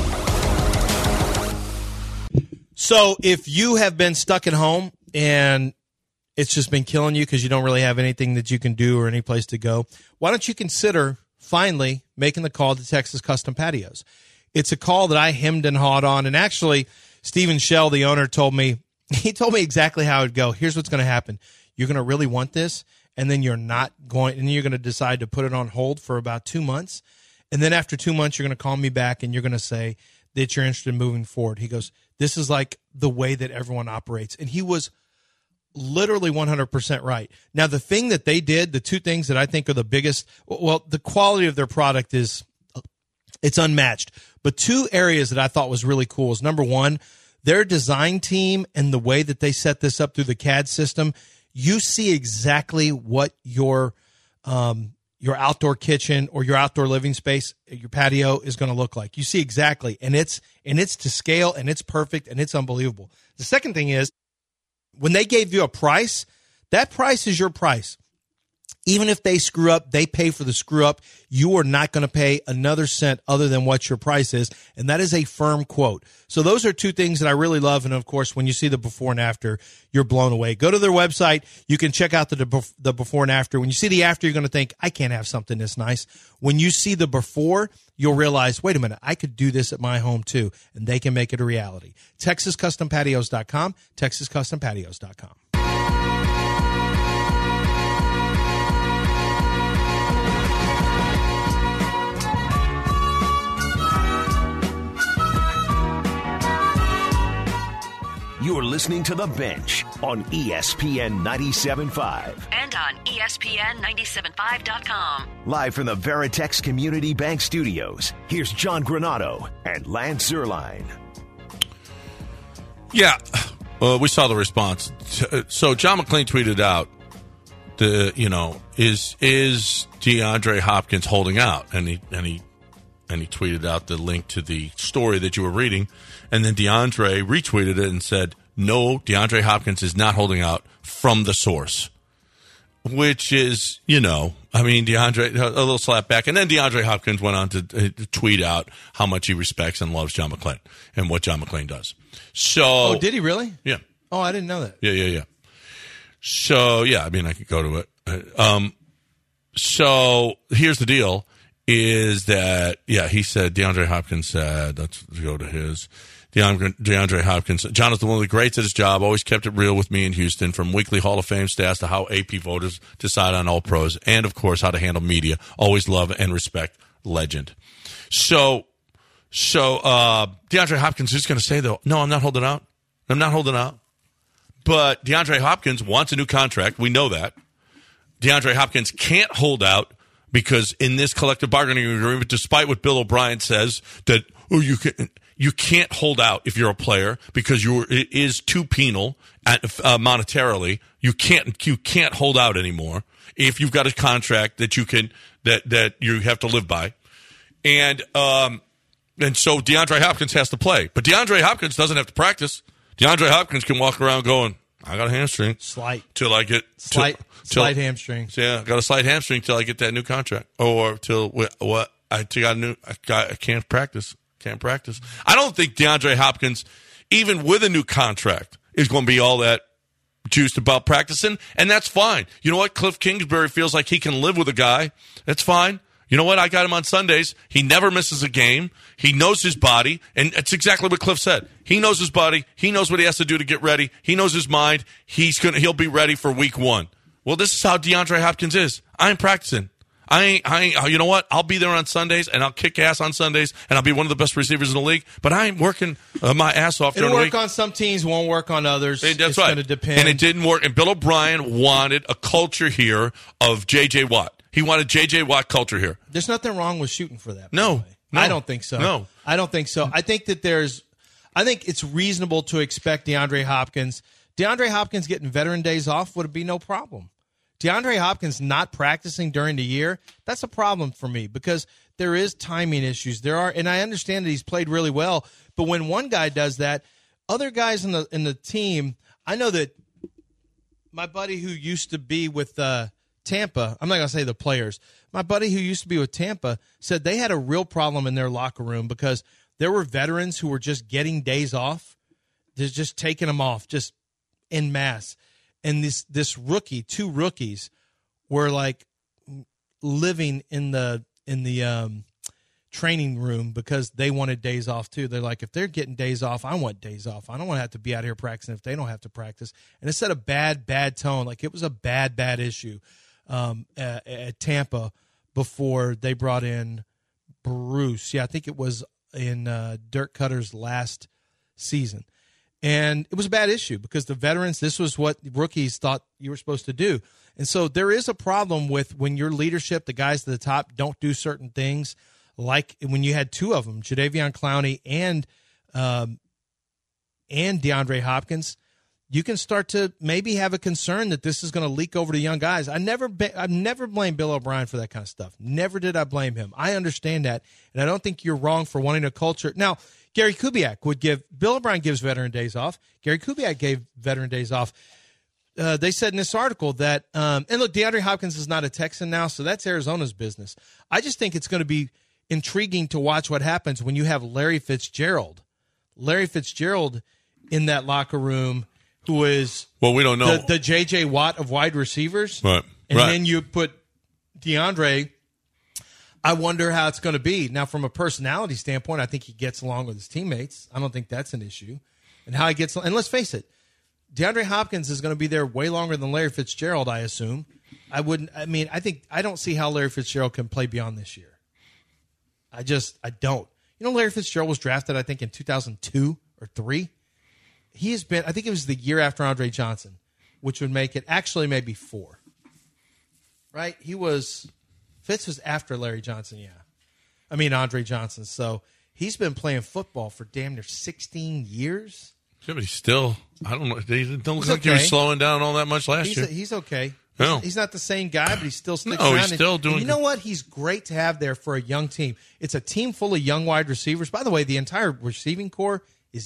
So if you have been stuck at home and it's just been killing you because you don't really have anything that you can do or any place to go, why don't you consider finally making the call to Texas Custom Patios? It's a call that I hemmed and hawed on, and actually Stephen Shell, the owner, told me exactly how it would go. Here's what's going to happen. You're going to really want this, and then you're not going, and you're going to decide to put it on hold for about 2 months. And then after 2 months, you're going to call me back and you're going to say, that you're interested in moving forward. He goes, this is like the way that everyone operates. And he was literally 100% right. Now, the thing that they did, the two things that I think are the biggest, well, the quality of their product is, it's unmatched. But two areas that I thought was really cool is, number one, their design team and the way that they set this up through the CAD system. You see exactly what your outdoor kitchen or your outdoor living space, your patio is going to look like. You see exactly, and it's to scale, and it's perfect, and it's unbelievable. The second thing is, when they gave you a price, that price is your price. Even if they screw up, they pay for the screw up. You are not going to pay another cent other than what your price is, and that is a firm quote. So those are two things that I really love, and of course, when you see the before and after, you're blown away. Go to their website. You can check out the before and after. When you see the after, you're going to think, I can't have something this nice. When you see the before, you'll realize, wait a minute, I could do this at my home too, and they can make it a reality. TexasCustomPatios.com, TexasCustomPatios.com. You're listening to The Bench on ESPN 97.5. And on ESPN975.com. Live from the Veritex Community Bank Studios, here's John Granado and Lance Zierlein. Yeah, we saw the response. So John McClain tweeted out, is DeAndre Hopkins holding out? And he tweeted out the link to the story that you were reading. And then DeAndre retweeted it and said, no, DeAndre Hopkins is not holding out from the source. Which is, DeAndre, a little slap back. And then DeAndre Hopkins went on to tweet out how much he respects and loves John McClain and what John McClain does. So, oh, did he really? Yeah. Oh, I didn't know that. Yeah. So, I could go to it. So here's the deal. Is that, he said, DeAndre Hopkins said, let's go to his, DeAndre Hopkins, John is one of the greats at his job, always kept it real with me in Houston, from weekly Hall of Fame stats to how AP voters decide on all pros, and of course, how to handle media. Always love and respect, legend. So DeAndre Hopkins is going to say, though, no, I'm not holding out. But DeAndre Hopkins wants a new contract. We know that. DeAndre Hopkins can't hold out, because in this collective bargaining agreement, despite what Bill O'Brien says, that you can't hold out if you're a player because it is too penal monetarily. You can't hold out anymore if you've got a contract that you have to live by, and so DeAndre Hopkins has to play, but DeAndre Hopkins doesn't have to practice. DeAndre Hopkins can walk around going, I got a hamstring. Slight hamstring. Yeah, I got a slight hamstring till I get that new contract, or till what? I can't practice. I don't think DeAndre Hopkins, even with a new contract, is going to be all that juiced about practicing, and that's fine. You know what? Cliff Kingsbury feels like he can live with a guy. That's fine. You know what? I got him on Sundays. He never misses a game. He knows his body, and it's exactly what Cliff said. He knows his body. He knows what he has to do to get ready. He knows his mind. He'll be ready for week 1. Well, this is how DeAndre Hopkins is. I ain't practicing. I ain't. You know what? I'll be there on Sundays, and I'll kick ass on Sundays, and I'll be one of the best receivers in the league. But I ain't working my ass off during the week. It'll work on some teams, won't work on others. That's it's right. Going to depend. And it didn't work. And Bill O'Brien wanted a culture here of J.J. Watt. He wanted J.J. Watt culture here. There's nothing wrong with shooting for that. No, I don't think so. No, I don't think so. I think it's reasonable to expect DeAndre Hopkins getting veteran days off would be no problem. DeAndre Hopkins not practicing during the year, that's a problem for me because there is timing issues. And I understand that he's played really well, but when one guy does that, other guys in the team, I know that my buddy who used to be with Tampa, I'm not going to say the players, my buddy who used to be with Tampa said they had a real problem in their locker room because there were veterans who were just getting days off, just taking them off, just en masse. And this rookie, 2 rookies, were like living in the training room because they wanted days off too. They're like, if they're getting days off, I want days off. I don't want to have to be out here practicing if they don't have to practice. And it set a bad tone. Like it was a bad issue at Tampa before they brought in Bruce. Yeah, I think it was Dirk Cutter's last season. And it was a bad issue because the veterans, this was what rookies thought you were supposed to do. And so there is a problem with when your leadership, the guys at the top, don't do certain things, like when you had two of them, Jadeveon Clowney and DeAndre Hopkins. You can start to maybe have a concern that this is going to leak over to young guys. I've never blamed Bill O'Brien for that kind of stuff. Never did I blame him. I understand that, and I don't think you're wrong for wanting a culture. Now, Gary Kubiak would give – Bill O'Brien gives veteran days off. Gary Kubiak gave veteran days off. They said in this article that and look, DeAndre Hopkins is not a Texan now, so that's Arizona's business. I just think it's going to be intriguing to watch what happens when you have Larry Fitzgerald in that locker room – who is we don't know the J.J. Watt of wide receivers. Right. And then you put DeAndre. I wonder how it's going to be. Now, from a personality standpoint, I think he gets along with his teammates. I don't think that's an issue. And how he gets – and let's face it, DeAndre Hopkins is going to be there way longer than Larry Fitzgerald, I assume. I don't see how Larry Fitzgerald can play beyond this year. I don't. You know, Larry Fitzgerald was drafted, I think, in 2002 or 3. He has been, I think it was the year after Andre Johnson, which would make it actually maybe 4. Right? Fitz was after Larry Johnson, yeah. I mean, Andre Johnson. So he's been playing football for damn near 16 years. Yeah, but he's still, I don't know, he don't look like he was slowing down all that much last year. He's okay. No. He's not the same guy, but he still sticks around. He's still doing and you know what? He's great to have there for a young team. It's a team full of young wide receivers. By the way, the entire receiving core is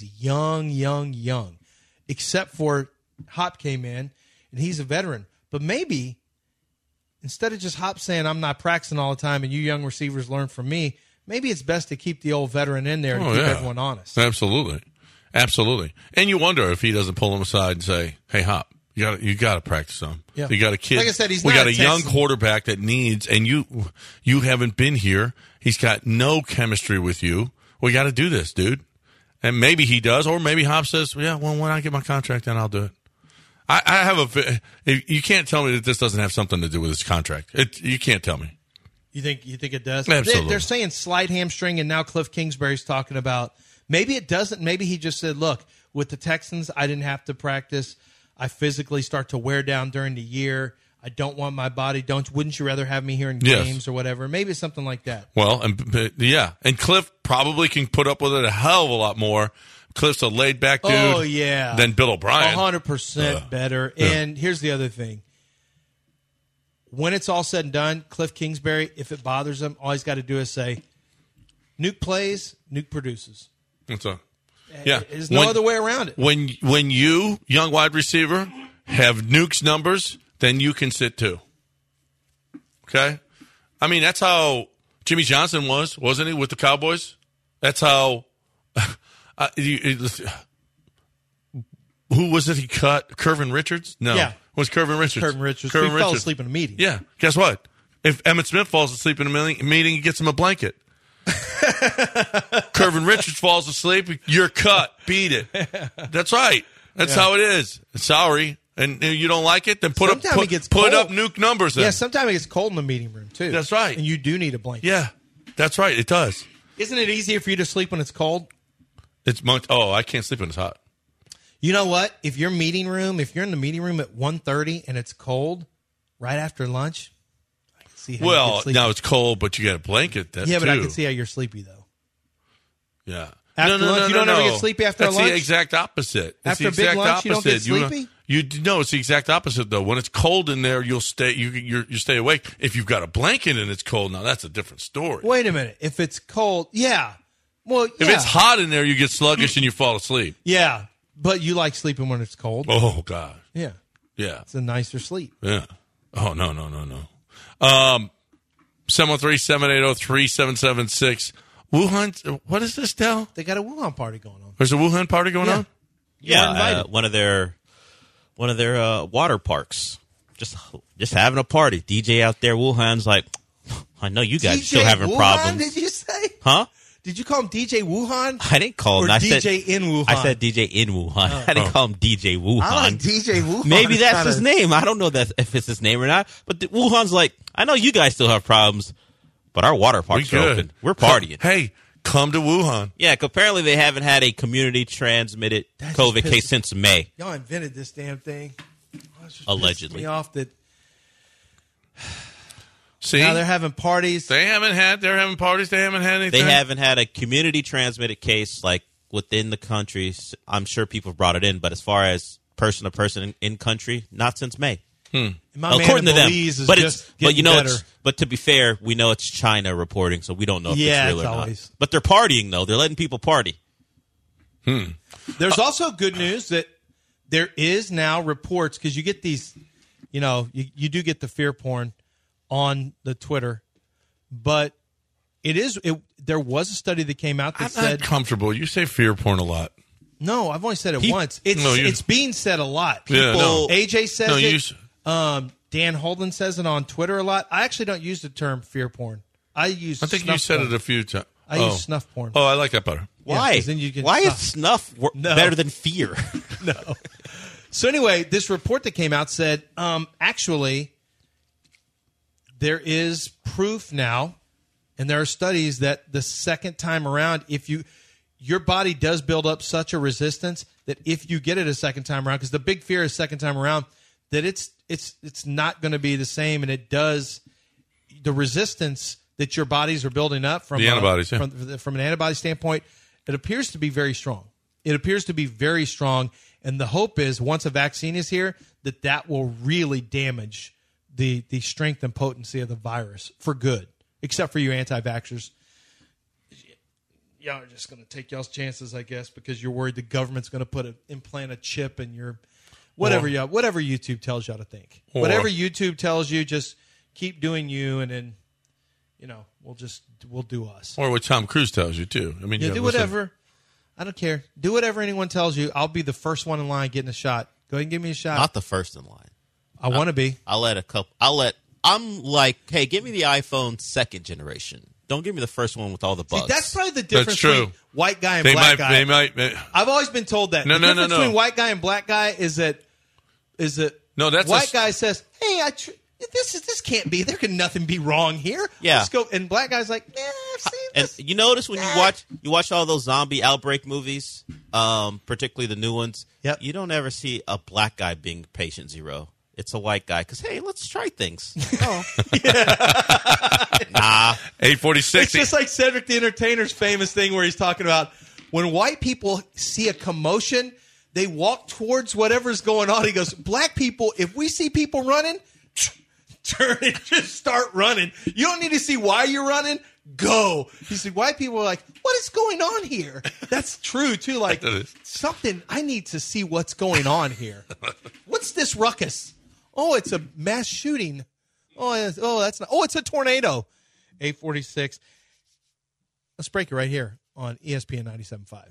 young, except for Hop came in, and he's a veteran. But maybe instead of just Hop saying, I'm not practicing all the time and you young receivers learn from me, maybe it's best to keep the old veteran in there and keep everyone honest. Absolutely. And you wonder if he doesn't pull him aside and say, hey, Hop, you got to practice some. Yeah. You got a kid. Like I said, we got a young quarterback that needs, and you haven't been here. He's got no chemistry with you. We got to do this, dude. And maybe he does, or maybe Hop says, yeah, well, when I get my contract, then I'll do it. I have you can't tell me that this doesn't have something to do with his contract. You can't tell me. You think it does? Absolutely. They're saying slight hamstring, and now Cliff Kingsbury's talking about maybe it doesn't. Maybe he just said, look, with the Texans, I didn't have to practice. I physically start to wear down during the year. I don't want my body. Wouldn't you rather have me here in games or whatever? Maybe it's something like that. Well, and Cliff probably can put up with it a hell of a lot more. Cliff's a laid back dude. Oh yeah, than Bill O'Brien. 100% better. Yeah. And here's the other thing: when it's all said and done, Cliff Kingsbury, if it bothers him, all he's got to do is say, "Nuke plays, Nuke produces." That's all. Yeah, there's no other way around it. When you, young wide receiver, have Nuke's numbers, then you can sit too. Okay? I mean, that's how Jimmy Johnson was, wasn't he, with the Cowboys? That's how who was it he cut? Curvin Richards? No. Yeah. It was Curvin Richards. He fell asleep in a meeting. Yeah. Guess what? If Emmitt Smith falls asleep in a meeting, he gets him a blanket. Curvin Richards falls asleep, you're cut. Beat it. That's right. That's how it is. Sorry. And you don't like it, then put up Nuke numbers in. Yeah, sometimes it gets cold in the meeting room, too. That's right. And you do need a blanket. Yeah, that's right. It does. Isn't it easier for you to sleep when it's cold? I can't sleep when it's hot. You know what? If you're in the meeting room at 1:30 and it's cold right after lunch, I can see how you get sleepy. Now it's cold, but you got a blanket. But I can see how you're sleepy, though. Yeah. After lunch, you don't ever get sleepy after lunch? That's the exact opposite. After a big lunch, you don't get sleepy? No, it's the exact opposite, though. When it's cold in there, you'll stay. You stay awake. If you've got a blanket and it's cold, now that's a different story. Wait a minute. If it's cold, yeah. Well, if it's hot in there, you get sluggish and you fall asleep. Yeah, but you like sleeping when it's cold. Oh God. Yeah. Yeah. It's a nicer sleep. Yeah. Oh no. 713-780-3776. Wuhan. What is this, Del? They got a Wuhan party going on. There's a Wuhan party going on. Yeah, one of their water parks. Just having a party. DJ out there, Wuhan's like, I know you guys still having Wuhan, problems. Did you say? Huh? Did you call him DJ Wuhan? I didn't call him. Or DJ in Wuhan? I said DJ in Wuhan. I didn't call him DJ Wuhan. I like DJ Wuhan. Maybe that's his name. I don't know if it's his name or not. But Wuhan's like, I know you guys still have problems, but our water parks are open. We're partying. Hey, Come to Wuhan. Yeah, apparently they haven't had a community-transmitted COVID case since May. Y'all invented this damn thing. Allegedly. Me off that. See, now they're having parties. They're having parties. They haven't had anything. They haven't had a community-transmitted case like within the country. I'm sure people have brought it in, but as far as person to person in country, not since May. According to them, but to be fair, we know it's China reporting, so we don't know if it's real or not. But they're partying though; they're letting people party. There's also good news that there is now reports because you get these, you do get the fear porn on the Twitter, but there was a study that came out that said, I'm not comfortable. You say fear porn a lot. No, I've only said it once. It's being said a lot. AJ says it. Dan Holden says it on Twitter a lot. I actually don't use the term fear porn. I think you said it a few times. I use snuff porn. Oh, I like that better. Why? Why is snuff better than fear? No. So anyway, this report that came out said, actually, there is proof now, and there are studies that the second time around, your body does build up such a resistance that if you get it a second time around, because the big fear is second time around, that it's not going to be the same, and it does the resistance that your bodies are building up from the antibodies, from an antibody standpoint. It appears to be very strong. And the hope is once a vaccine is here, that will really damage the strength and potency of the virus for good. Except for you anti-vaxxers. Y'all are just going to take y'all's chances, I guess, because you're worried the government's going to implant a chip in your whatever YouTube tells y'all to think. Whatever YouTube tells you, just keep doing you, and then we'll do us. Or what Tom Cruise tells you too. I mean, do whatever. I don't care. Do whatever anyone tells you. I'll be the first one in line getting a shot. Go ahead and give me a shot. Not the first in line. I want to be. I'm like, hey, give me the iPhone 2nd generation. Don't give me the first one with all the bugs. See, that's probably the difference between white guy and black guy. They might. I've always been told that. The difference between white guy and black guy is that white guy says, hey, this can't be. There can nothing be wrong here. Yeah. Let's go. And black guy's like, I've seen this. And you notice when you watch all those zombie outbreak movies, particularly the new ones, you don't ever see a black guy being patient zero. It's a white guy because, hey, let's try things. Oh. Nah. 846. It's just like Cedric the Entertainer's famous thing where he's talking about when white people see a commotion, they walk towards whatever's going on. He goes, black people, if we see people running, turn and just start running. You don't need to see why you're running. Go. He said, white people are like, what is going on here? That's true, too. Like, something, I need to see what's going on here. What's this ruckus? Oh, it's a mass shooting. That's not. Oh, it's a tornado. 846. Let's break it right here on ESPN 97.5.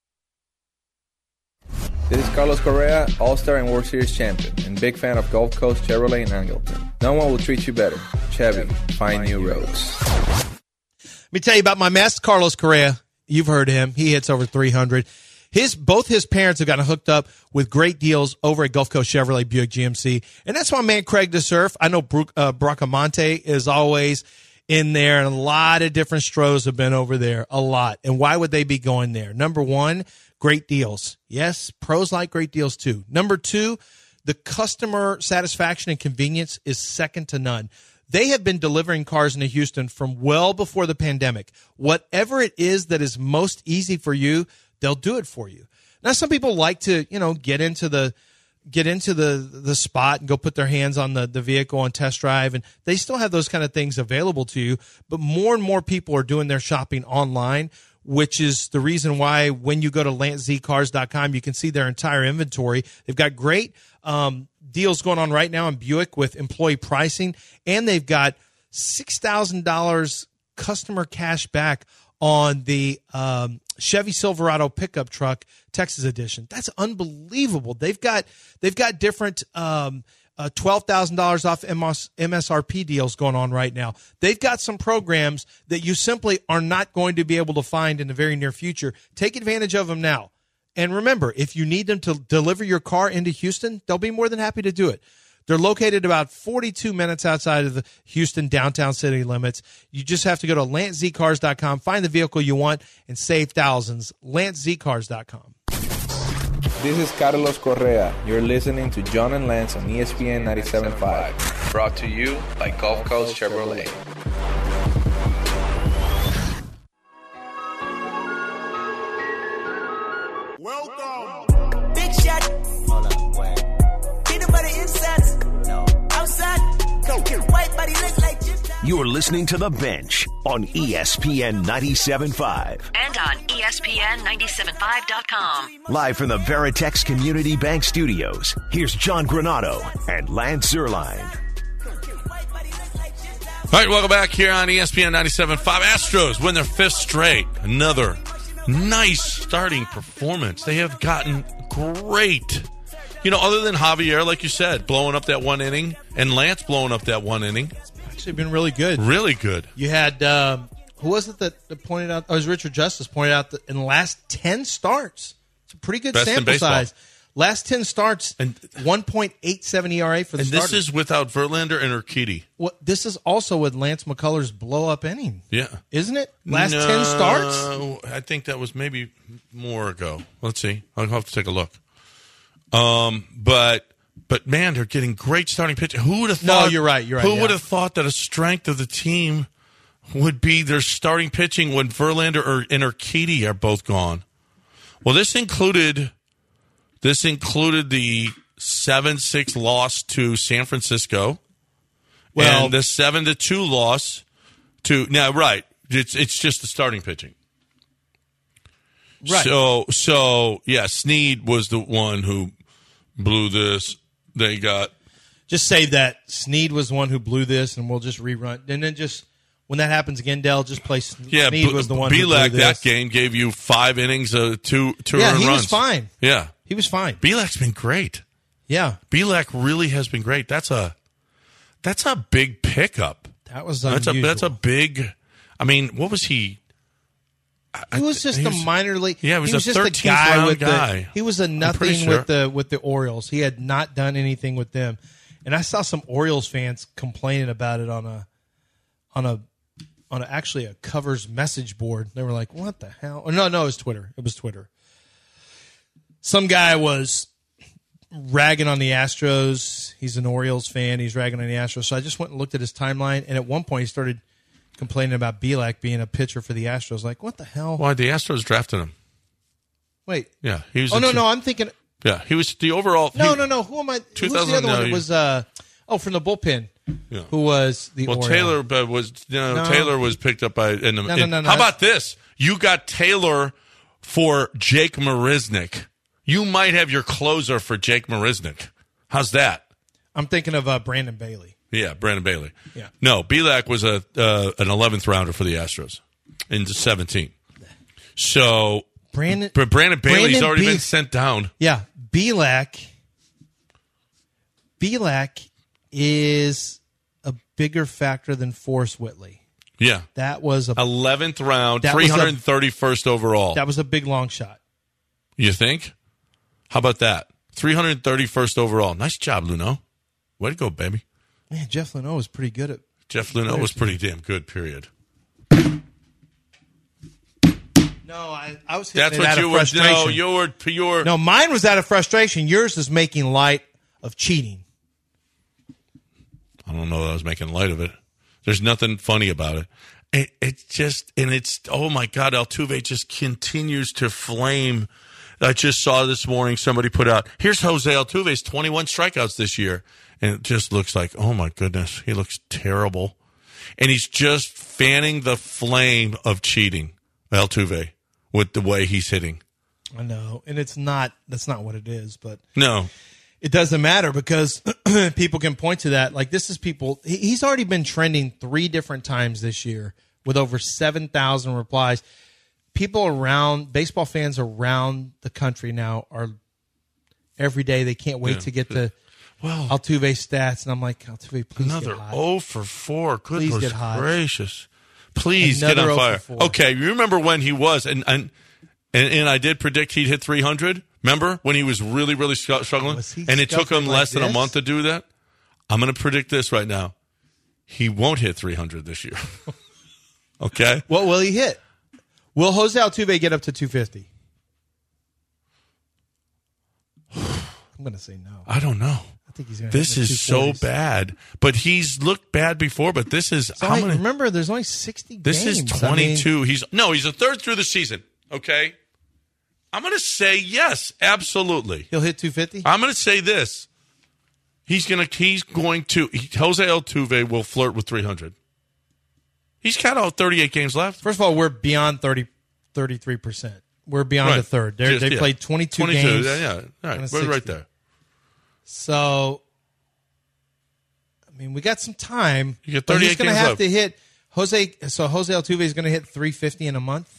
This is Carlos Correa, All-Star and World Series champion, and big fan of Gulf Coast Chevrolet in Angleton. No one will treat you better. Chevy, find new roads. Let me tell you about my master, Carlos Correa. You've heard of him. He hits over 300. Both his parents have gotten hooked up with great deals over at Gulf Coast Chevrolet Buick GMC. And that's my man, Craig DeSurf. I know Bracamonte is always in there, and a lot of different Stros have been over there, a lot. And why would they be going there? Number one, great deals. Yes, pros like great deals too. Number two, the customer satisfaction and convenience is second to none. They have been delivering cars into Houston from well before the pandemic. Whatever it is that is most easy for you, they'll do it for you. Now, some people like to, get into the spot and go put their hands on the vehicle and test drive, and they still have those kind of things available to you. But more and more people are doing their shopping online, which is the reason why when you go to LanceZCars.com, you can see their entire inventory. They've got great deals going on right now in Buick with employee pricing, and they've got $6,000 customer cash back on the Chevy Silverado pickup truck Texas edition. That's unbelievable. They've got different $12,000 off MSRP deals going on right now. They've got some programs that you simply are not going to be able to find in the very near future. Take advantage of them now. And remember, if you need them to deliver your car into Houston, they'll be more than happy to do it. They're located about 42 minutes outside of the Houston downtown city limits. You just have to go to LanceZCars.com, find the vehicle you want, and save thousands. LanceZCars.com. This is Carlos Correa. You're listening to John and Lance on ESPN 97.5. Brought to you by Gulf Coast Chevrolet. Welcome. Big shot. Hold up, wait. Peanut butter insides. No. Outside. White body look like Jim. You're listening to The Bench on ESPN 97.5. And on ESPN975.com. Live from the Veritex Community Bank Studios, here's John Granado and Lance Zierlein. All right, welcome back here on ESPN 97.5. Astros win their 5th straight. Another nice starting performance. They have gotten great. You know, other than Javier, like you said, blowing up that one inning, and Lance blowing up that one inning. Actually been really good. Really good. You had, who was it that pointed out? Oh, it was Richard Justice pointed out that in the last 10 starts, it's a pretty good Best in sample baseball. size. Last 10 starts, and 1.87 ERA for the and starters. This is without Verlander and Urquidy. Well, this is also with Lance McCullers' blow-up inning. Yeah. Isn't it? Last 10 starts? I think that was maybe more ago. Let's see. I'll have to take a look. But man, they're getting great starting pitching. Who would have thought? No, you're right. Who would have thought that a strength of the team would be their starting pitching when Verlander and Urquidy are both gone? Well, this included the 7-6 loss to San Francisco, and the 7-2 loss to right. It's just the starting pitching. Right. So yeah, Snead was the one who blew this. They got just say that Snead was the one who blew this, and we'll just rerun. And then just when that happens again, Dell just play. Snead was the one. Bielak who blew this. That game gave you 5 innings, two Yeah, earned he runs. was fine. Yeah, he was fine. Bielak's been great. Yeah, Bielak really has been great. That's a big pickup. That was unusual. That's a big. I mean, what was he? He was just a minor league. Yeah, he was just a 13th guy round with guy. He was a nothing sure. with the Orioles. He had not done anything with them, and I saw some Orioles fans complaining about it on actually a Covers message board. They were like, "What the hell?" Oh, no, it was Twitter. It was Twitter. Some guy was ragging on the Astros. He's an Orioles fan. He's ragging on the Astros. So I just went and looked at his timeline, and at one point he started complaining about Bielak being a pitcher for the Astros. Like, what the hell? Why the Astros drafted him? Wait. Yeah, he was. Oh no, I'm thinking. Yeah, he was the overall. No. Who am I? Who's the other one? It was from the bullpen. Yeah. Who was the? Well, Oriole? Taylor was picked up by. No. How about this? You got Taylor for Jake Marisnick. You might have your closer for Jake Marisnick. How's that? I'm thinking of Brandon Bailey. Yeah, Brandon Bailey. Yeah. No, Bielak was an 11th rounder for the Astros in 17. So Brandon Bailey's already been sent down. Yeah, Bielak is a bigger factor than Forrest Whitley. Yeah. That was a 11th round, 331st overall. That was a big long shot. You think? How about that? 331st overall. Nice job, Luno. Way to go, baby. Man, Jeff Luno was pretty good at. Jeff Luno was pretty damn good. Period. No, I was hitting That's it what out you of were. frustration. No, mine was out of frustration. Yours is making light of cheating. I don't know that I was making light of it. There's nothing funny about it. It's just, and it's, oh my God, Altuve just continues to flame. I just saw this morning somebody put out, here's Jose Altuve's 21 strikeouts this year. And it just looks like, oh my goodness, he looks terrible. And he's just fanning the flame of cheating, Altuve, with the way he's hitting. I know. And that's not what it is, but. No. It doesn't matter because people can point to that. Like, this is people. He's already been trending 3 different times this year with over 7,000 replies. People around, baseball fans around the country now are every day. They can't wait to get to Altuve stats. And I'm like, Altuve, please another get hot. 0 for 4. Goodness Please get hot. gracious. Please Another get on 0 fire. for 4. Okay, you remember when he was, and I did predict he'd hit 300? Remember when he was really, really struggling? Was he And it took him scuffling less like than a this? month to do that? I'm going to predict this right now. He won't hit 300 this year. Okay? What will he hit? Will Jose Altuve get up to 250? I'm going to say no. I don't know. I think he's going. This is so bad. But he's looked bad before. But this is remember, there's only 60 this games. This is 22. He's a third through the season. Okay, I'm going to say yes, absolutely. He'll hit 250. I'm going to say this. Jose Altuve will flirt with 300. He's got 38 games left. First of all, we're beyond 33%. We're beyond a third. They played 22 games. Yeah. All right, we're right there. So, I mean, we got some time. You get 38 he's going to games have to hit Jose Altuve is going to hit 350 in a month.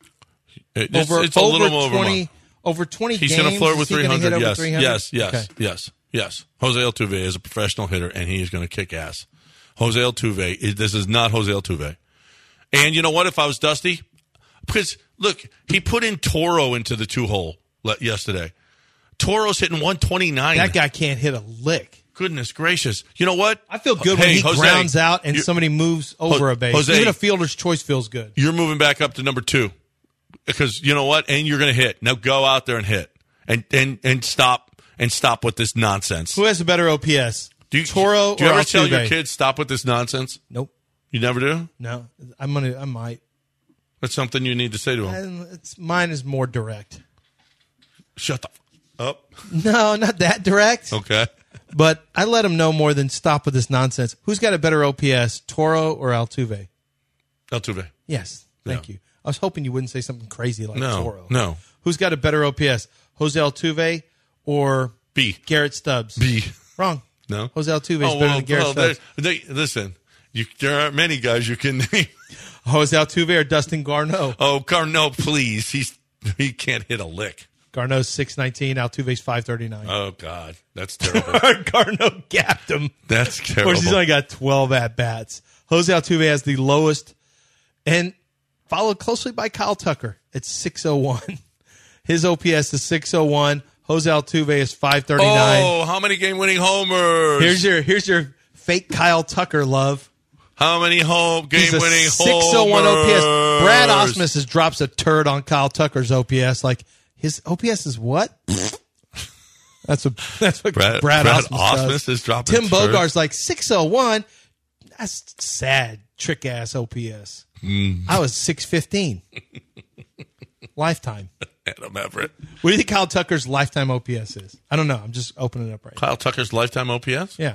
It's a little more over a month. Over 20 he's games. He's going to flirt with 300. Yes. 300? Yes. Jose Altuve is a professional hitter, and he is going to kick ass. Jose Altuve, this is not Jose Altuve. And you know what? If I was Dusty, because look, he put in Toro into the 2-hole yesterday. Toro's hitting 129. That guy can't hit a lick. Goodness gracious. You know what? I feel good when he grounds out and somebody moves over a base. Jose, even a fielder's choice feels good. You're moving back up to number 2. Because you know what? And you're going to hit. Now go out there and hit. And stop with this nonsense. Who has a better OPS? Toro or Altuve? Do you ever tell your kids stop with this nonsense? Nope. You never do? No. I might. That's something you need to say to them. Mine is more direct. Shut the up. No, not that direct. Okay. But I let them know more than stop with this nonsense. Who's got a better OPS, Toro or Altuve? Altuve. Yes. Thank you. I was hoping you wouldn't say something crazy like Toro. No. Who's got a better OPS, Jose Altuve or B. Garrett Stubbs? B. Wrong. No. Jose Altuve is better than Garrett Stubbs. Listen, there aren't many guys you can name. Jose Altuve or Dustin Garneau? Oh, Garneau, please. He can't hit a lick. Garneau's 619, Altuve's 539. Oh, God. That's terrible. Garneau gapped him. That's terrible. Of course, he's only got 12 at-bats. Jose Altuve has the lowest, and followed closely by Kyle Tucker at 601. His OPS is 601. Jose Altuve is 539. Oh, how many game-winning homers? Here's your fake Kyle Tucker love. How many game-winning homers? 601 OPS. Brad Osmus drops a turd on Kyle Tucker's OPS. Like, his OPS is what? That's what Brad Osmus is dropping. Tim Bogart's like 601. That's sad, trick ass OPS. I was 615. Lifetime. Adam Everett. What do you think Kyle Tucker's lifetime OPS is? I don't know. I'm just opening it up right now. Kyle Tucker's lifetime OPS? Yeah.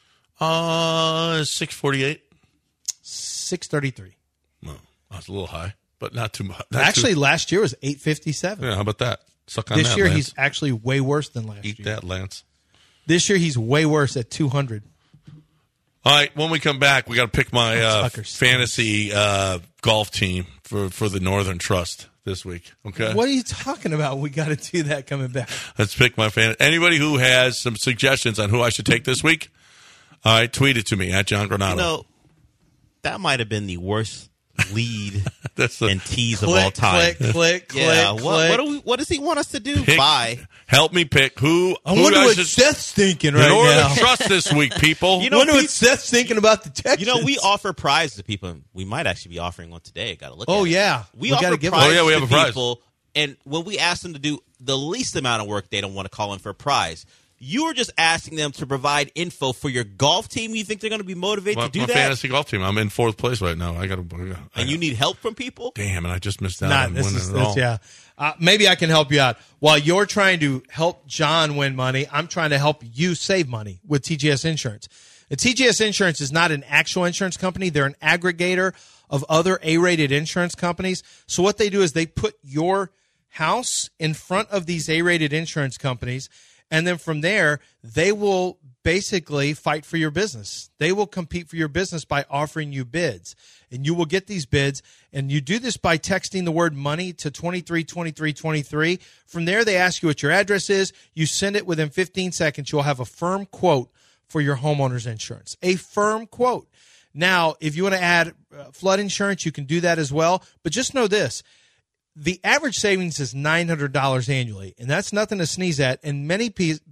648. 633. Well, that's a little high, but not too much. Actually, last year was 857. Yeah, how about that? Suck on this that, year, Lance. he's actually way worse than last year. Eat that, Lance. This year, he's way worse at 200. All right, when we come back, we got to pick my fantasy golf team for the Northern Trust this week. Okay. What are you talking about? We got to do that coming back. Let's pick my fantasy. Anybody who has some suggestions on who I should take this week, all right, tweet it to me at John Granado. You know, that might have been the worst lead and tease of all time. Click. What does he want us to do? Help me pick who. I wonder what Seth's thinking right now. Northern Trust this week, people. You know, wonder what Seth's thinking about the Texans. You know, we offer prizes to people. We might actually be offering one today. Got to look at it. Oh, yeah. We offer give prizes we have to a prize. people. And when we ask them to do the least amount of work, they don't want to call in for a prize. You were just asking them to provide info for your golf team. You think they're going to be motivated to do that? My fantasy golf team. I'm in 4th place right now. And you need help from people? Damn, and I just missed out on winning it all. Yeah. Maybe I can help you out. While you're trying to help John win money, I'm trying to help you save money with TGS Insurance. TGS Insurance is not an actual insurance company. They're an aggregator of other A-rated insurance companies. So what they do is they put your house in front of these A-rated insurance companies, and then from there, they will basically fight for your business. They will compete for your business by offering you bids. And you will get these bids, and you do this by texting the word money to 232323. From there, they ask you what your address is. You send it within 15 seconds. You'll have a firm quote for your homeowner's insurance. A firm quote. Now, if you want to add flood insurance, you can do that as well. But just know this. The average savings is $900 annually, and that's nothing to sneeze at. And many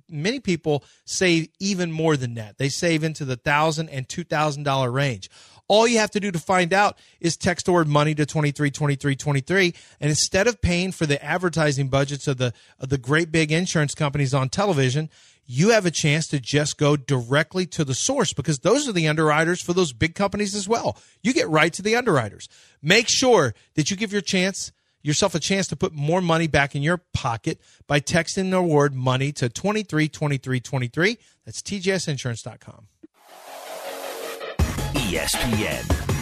many people save even more than that. They save into the $1,000 and $2,000 range. All you have to do to find out is text the word money to 232323, and instead of paying for the advertising budgets of the great big insurance companies on television, you have a chance to just go directly to the source, because those are the underwriters for those big companies as well. You get right to the underwriters. Make sure that you give yourself a chance to put more money back in your pocket by texting the word money to 232323. That's TGSinsurance.com. ESPN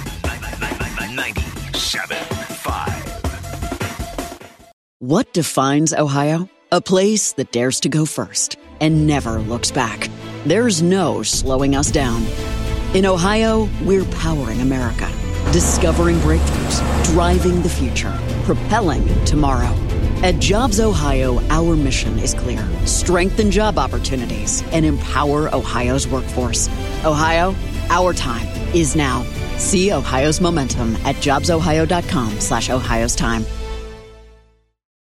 97.5. What defines Ohio? A place that dares to go first and never looks back. There's no slowing us down. In Ohio, we're powering America, discovering breakthroughs, driving the future, propelling tomorrow. At Jobs Ohio, our mission is clear: strengthen job opportunities and empower Ohio's workforce. Ohio, our time is now. See Ohio's momentum at jobsohio.com/Ohio's time.